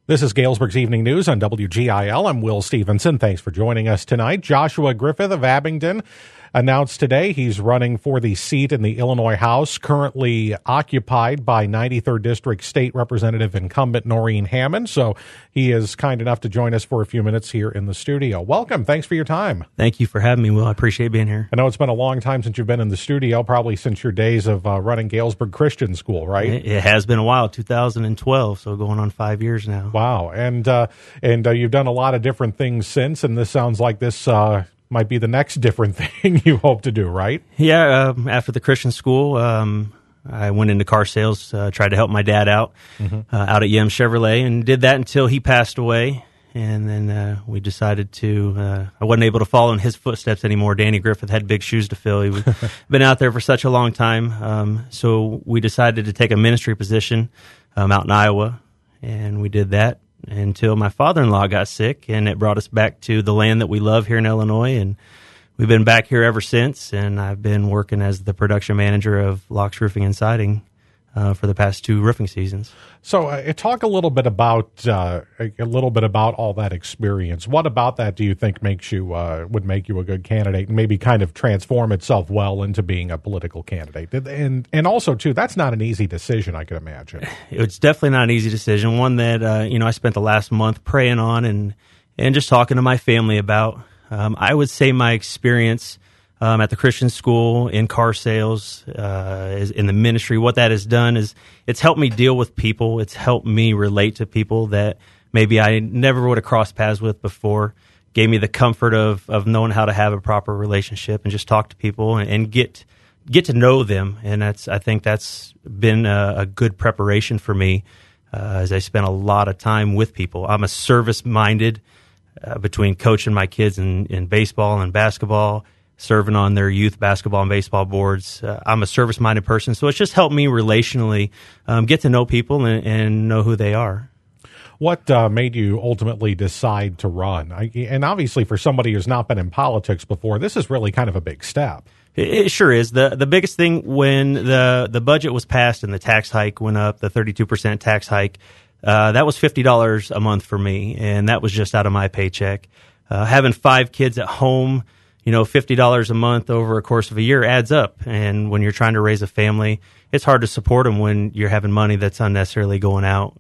This is Galesburg's Evening News on WGIL. I'm Will Stevenson. Thanks for joining us tonight. Joshua Griffith of Abingdon announced today he's running for the seat in the Illinois House, currently occupied by 93rd District State Representative incumbent Noreen Hammond. So he is kind enough to join us for a few minutes here in the studio. Welcome. Thanks for your time. Thank you for having me, Will. I appreciate being here. I know it's been a long time since you've been in the studio, probably since your days of running Galesburg Christian School, right? It has been a while, 2012, so going on 5 years now. Wow. And you've done a lot of different things since, and this sounds like this might be the next different thing you hope to do, right? Yeah, after the Christian school, I went into car sales, tried to help my dad out out at Yem Chevrolet, and did that until he passed away. And then we decided I wasn't able to follow in his footsteps anymore. Danny Griffith had big shoes to fill. He was been out there for such a long time. So we decided to take a ministry position out in Iowa, and we did that until my father-in-law got sick, and it brought us back to the land that we love here in Illinois, and we've been back here ever since, and I've been working as the production manager of Locks Roofing and Siding for the past 2 roofing seasons. So talk a little bit about all that experience. What about that do you think would make you a good candidate and maybe kind of transform itself well into being a political candidate? And also, too, that's not an easy decision, I could imagine. It's definitely not an easy decision, one that I spent the last month praying on and just talking to my family about. I would say my experience at the Christian school, in car sales, in the ministry, what that has done is it's helped me deal with people. It's helped me relate to people that maybe I never would have crossed paths with before. Gave me the comfort of knowing how to have a proper relationship and just talk to people and get to know them. And I think that's been a good preparation for me as I spent a lot of time with people. I'm a service-minded between coaching my kids in baseball and basketball, serving on their youth basketball and baseball boards. I'm a service-minded person, so it's just helped me relationally get to know people and know who they are. What made you ultimately decide to run? And obviously for somebody who's not been in politics before, this is really kind of a big step. It sure is. The biggest thing when the budget was passed and the tax hike went up, the 32% tax hike, that was $50 a month for me, and that was just out of my paycheck. Having 5 kids at home, $50 a month over a course of a year adds up. And when you're trying to raise a family, it's hard to support them when you're having money that's unnecessarily going out,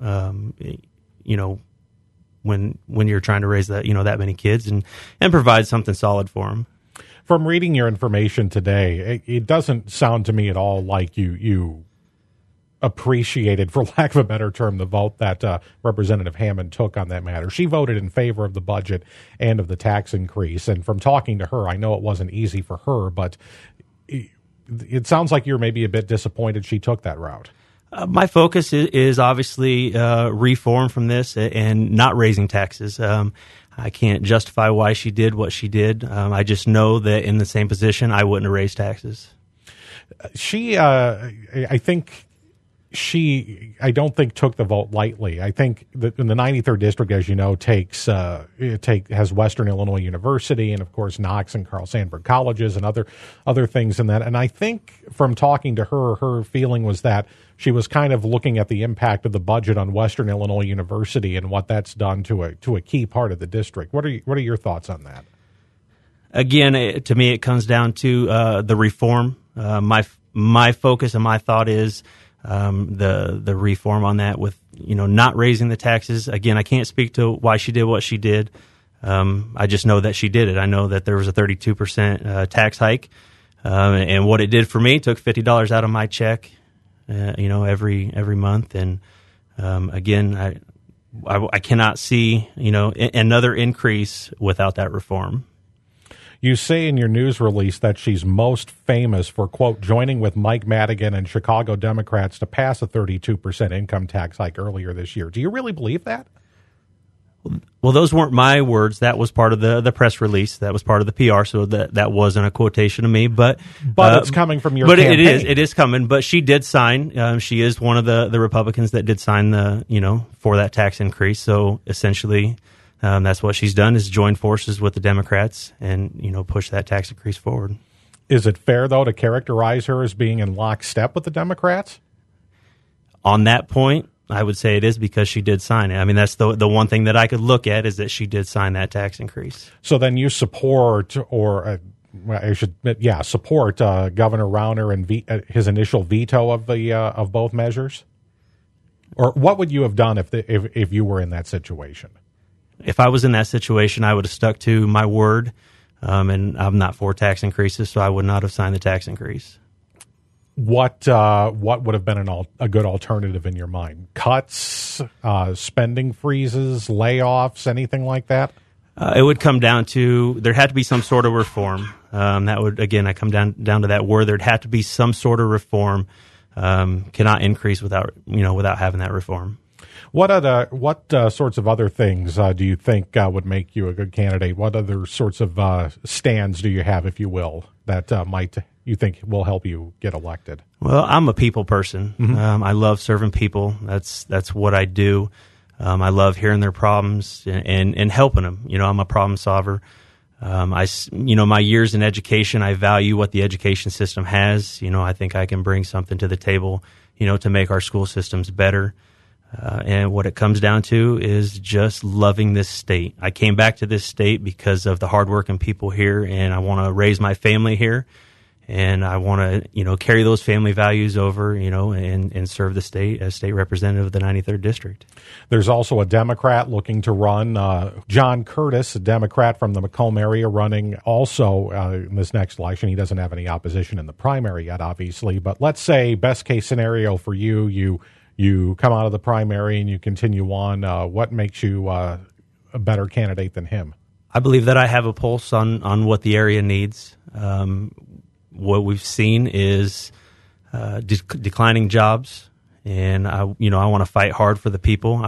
when you're trying to raise that many kids and provide something solid for them. From reading your information today, it doesn't sound to me at all like you appreciated, for lack of a better term, the vote that Representative Hammond took on that matter. She voted in favor of the budget and of the tax increase. And from talking to her, I know it wasn't easy for her, but it sounds like you're maybe a bit disappointed she took that route. My focus is obviously reform from this and not raising taxes. I can't justify why she did what she did. I just know that in the same position, I wouldn't have raised taxes. I don't think took the vote lightly. I think that in the 93rd District, as you know, has Western Illinois University and, of course, Knox and Carl Sandburg colleges and other things in that. And I think from talking to her feeling was that she was kind of looking at the impact of the budget on Western Illinois University and what that's done to a key part of the district. What are your thoughts on that? Again, to me, it comes down to the reform. My focus and my thought is the reform on that with, not raising the taxes. Again, I can't speak to why she did what she did. I just know that she did it. I know that there was a 32% tax hike. And what it did for me, took $50 out of my check, every month. And, again, I cannot see, another increase without that reform. You say in your news release that she's most famous for, quote, joining with Mike Madigan and Chicago Democrats to pass a 32% income tax hike earlier this year. Do you really believe that? Well, those weren't my words. That was part of the press release. That was part of the PR, so that wasn't a quotation of me. But it's coming from your campaign. It is coming. But she did sign. She is one of the Republicans that did sign for that tax increase. So essentially, that's what she's done, is join forces with the Democrats and, push that tax increase forward. Is it fair, though, to characterize her as being in lockstep with the Democrats? On that point, I would say it is because she did sign it. I mean, that's the one thing that I could look at is that she did sign that tax increase. So then you support, or support Governor Rauner and his initial veto of both measures? Or what would you have done if you were in that situation? If I was in that situation, I would have stuck to my word, and I'm not for tax increases, so I would not have signed the tax increase. What would have been a good alternative in your mind? Cuts, spending freezes, layoffs, anything like that? It would come down to there had to be some sort of reform. That would I come down to that word. There'd have to be some sort of reform. Cannot increase without having that reform. What sorts of other things do you think would make you a good candidate? What other sorts of stands do you have, if you will, that you think will help you get elected? Well, I'm a people person. Mm-hmm. I love serving people. That's what I do. I love hearing their problems and helping them. I'm a problem solver. My years in education, I value what the education system has. I think I can bring something to the table, to make our school systems better. And what it comes down to is just loving this state. I came back to this state because of the hardworking people here, and I want to raise my family here. And I want to, carry those family values over, and serve the state as state representative of the 93rd District. There's also a Democrat looking to run, John Curtis, a Democrat from the Macomb area, running also in this next election. He doesn't have any opposition in the primary yet, obviously. But let's say best case scenario for you come out of the primary and you continue on. What makes you a better candidate than him? I believe that I have a pulse on what the area needs. What we've seen is declining jobs, and I want to fight hard for the people.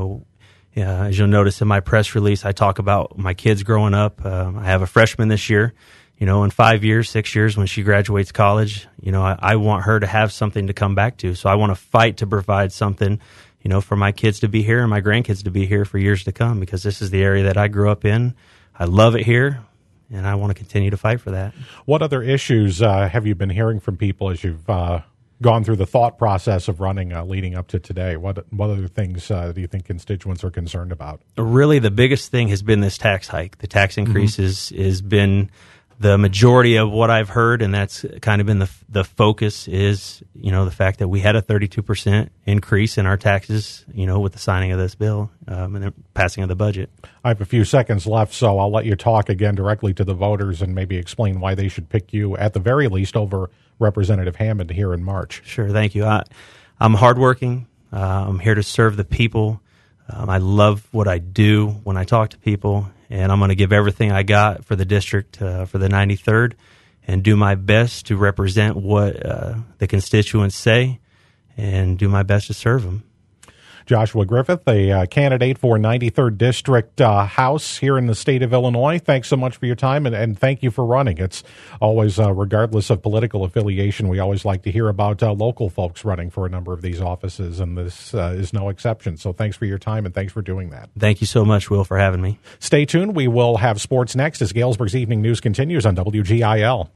As you'll notice in my press release, I talk about my kids growing up. I have a freshman this year. In 5 years, 6 years, when she graduates college, I want her to have something to come back to. So I want to fight to provide something, for my kids to be here and my grandkids to be here for years to come, because this is the area that I grew up in. I love it here. And I want to continue to fight for that. What other issues have you been hearing from people as you've gone through the thought process of running leading up to today? What other things do you think constituents are concerned about? Really, the biggest thing has been this tax hike. The tax increase has been the majority of what I've heard, and that's kind of been the focus is, the fact that we had a 32% increase in our taxes, with the signing of this bill and the passing of the budget. I have a few seconds left, so I'll let you talk again directly to the voters and maybe explain why they should pick you, at the very least, over Representative Hammond here in March. Sure, thank you. I'm hardworking. I'm here to serve the people. I love what I do when I talk to people, and I'm going to give everything I got for the district, for the 93rd, and do my best to represent what the constituents say and do my best to serve them. Joshua Griffith, a candidate for 93rd District House here in the state of Illinois. Thanks so much for your time, and thank you for running. It's always, regardless of political affiliation, we always like to hear about local folks running for a number of these offices, and this is no exception. So thanks for your time, and thanks for doing that. Thank you so much, Will, for having me. Stay tuned. We will have sports next as Galesburg's Evening News continues on WGIL.